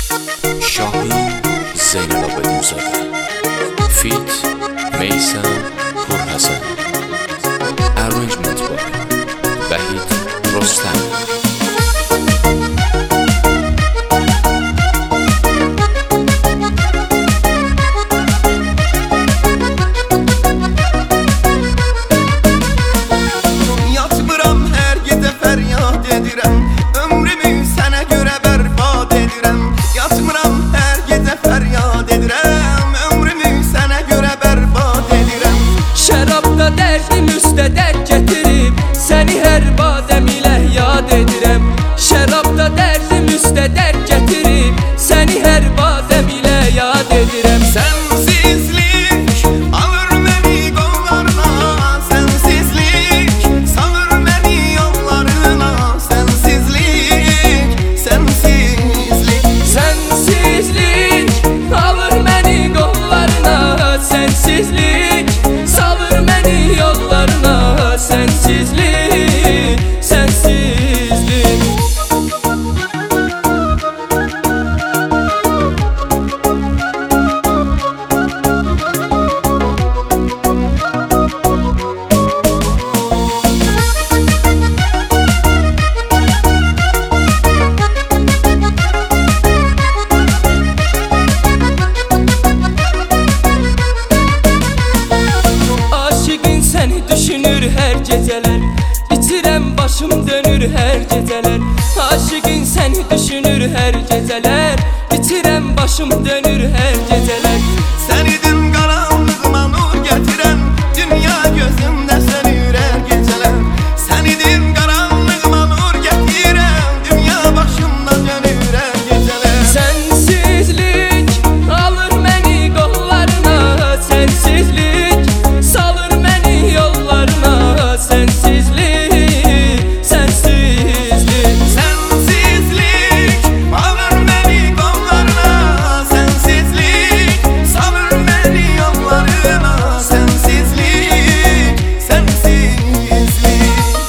Şahin Zeynalabadizadə Fit Meysan Purhasan Arrangement by Vahid Rostam. Dərdim üstə dərd gətirib səni hər badəm ilə yad edirəm. Şərabda dərdim üstə dərd gətirib səni hər badəm ilə yad edirəm. Sensizlik alır məni qollarına, sensizlik salır məni yollarına. Sensizlik, sensizlik, sensizlik alır məni qollarına, sensizlik salır məni yollarına. Sensizlik, sensizlik. Səni düşünür hər gecələr, içirəm başım dönür hər gecələr. Aşıqın səni düşünür hər gecələr, içirəm başım dönür hər gecələr. Sən idin qaranlığıma nur gətirən, dünya gözümdə sönür hər gecələr. Sən idin qaranlığıma nur gətirən, dünya başımda dönür hər gecələr. Sensizlik alır məni qollarına, sensizlik salır yollarına. Sensizlik, sensizlik, sensizlik alır məni qollarına, sensizlik salır məni yollarına. Sensizlik, sensizlik.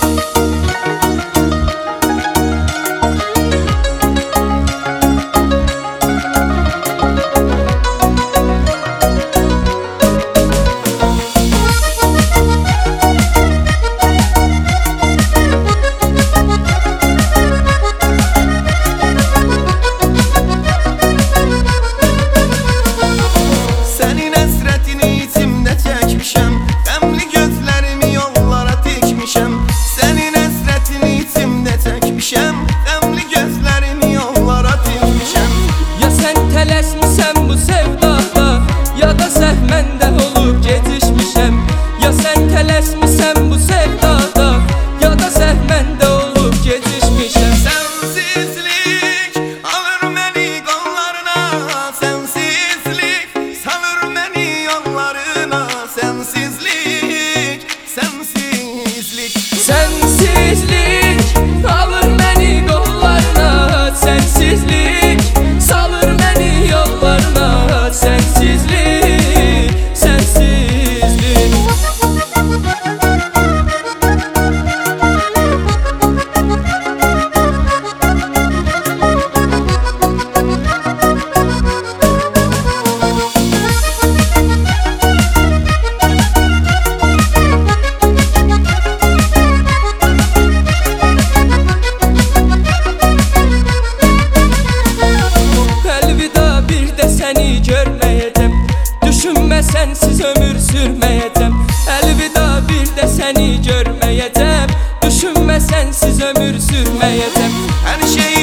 Ya sən tələsmisən bu sevdada, ya da səhv məndə olub gecişmişəm. Ya sən tələsmisən bu sevdada, ya da səhv məndə olub gecişmişəm. Sensizlik alır məni qollarına, sensizlik salır məni yollarına. Sensizlik, sensizlik, sensizlik alır məni qollarına, sensizlik salır məni yollarına. Sensizlik, sensizlik. Səni görməyəcəm, düşünmə sənsiz ömür sürməyəcəm. Əlvida bir də səni görməyəcəm, düşünmə sənsiz ömür sürməyəcəm. hər şey